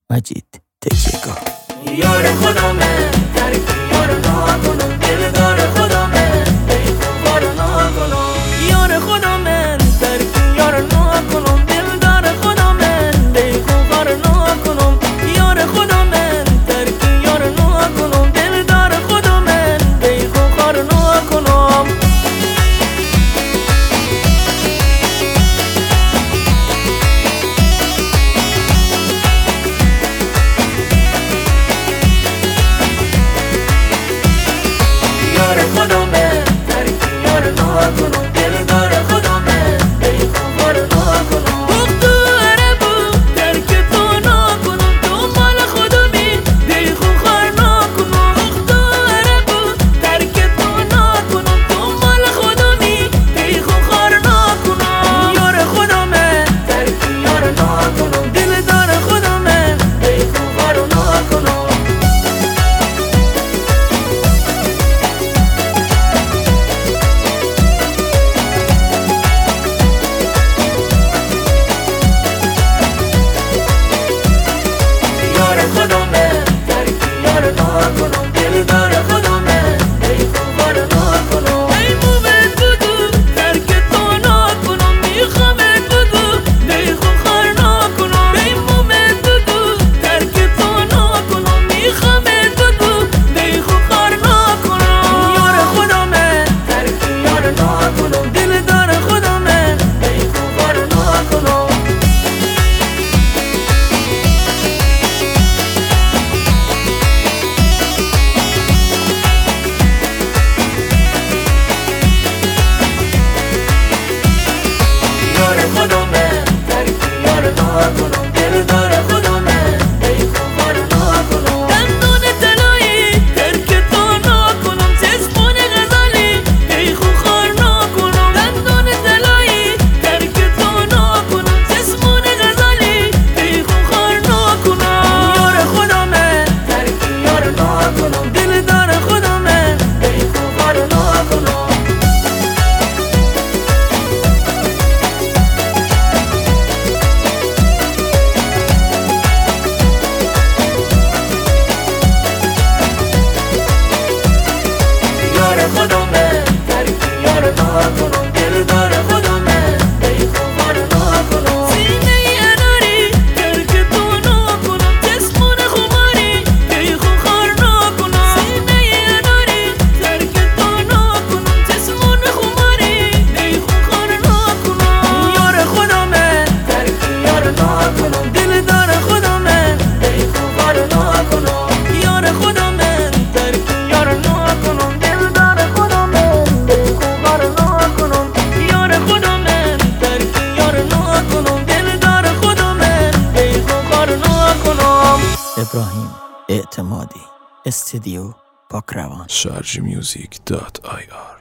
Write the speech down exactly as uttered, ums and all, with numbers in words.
مجید تکیه‌گاه. یار خودمه ترک یار نکنم، دلدار خودمه بیخوار نکنم. یار خودمه ترک یار نکنم، دلدار خودمه بیخوار نکنم. یار خودمه ترک یار نکنم، دلدار خودمه بیخوار نکنم. یار خودمه ترک یار نکنم، دلدار خودمه بیخوار نکنم. دختره بود ترک تو نکنم، تو مال خودمی بیخوار نکنم. دختره بود ترک تو نکنم، تو مال خودمی بیخوار نکنم. یار خودمه ترک یار نکنم، دلدار خودمه بیخوار نکنم. یار خودمه ترک یار نکنم، دلدار خودمه بیخوار نکنم. ای مومن بگو ترک تو نکنم، میخوامت بگو بیخوار نکنم. ای مومن بگو ترک تو نکنم، میخوامت بگو بیخوار نکنم. یار خودمه ترک یار نکنم، دلدار خودمه بیخوار نکنم. یار خودمه ترک یار نکنم، دلدار خودمه بیخوار نکنم. دندون طلایی ترک تو نکنم، چشمون غزالی بیخوار نکنم. دندون طلایی ترک تو نکنم، چشمون غزالی بیخوار نکنم. یار خودمه ترک یار نکنم، دلدار خودمه بیخوار نکنم. یار خودمه ترک یار نکنم، دلدار خودمه بیخوار نکنم. سینه اناری ترک تو نکنم، چشمون خماری بیخوار نکنم. سینه اناری ترک تو نکنم، چشمون خماری بیخوار نکنم. یار خودمه ترک یار نکنم، دلدار خودمه بیخوار نکنم. یار خودمه ترک یار نکنم، دلدار خودمه بیخوار نکنم. یار خودمه ترک یار نکنم، دلدار خودمه بیخوار نکنم. ابراهیم اعتمادی، استودیو پاکروان. شارژ میوزیک دات آی آر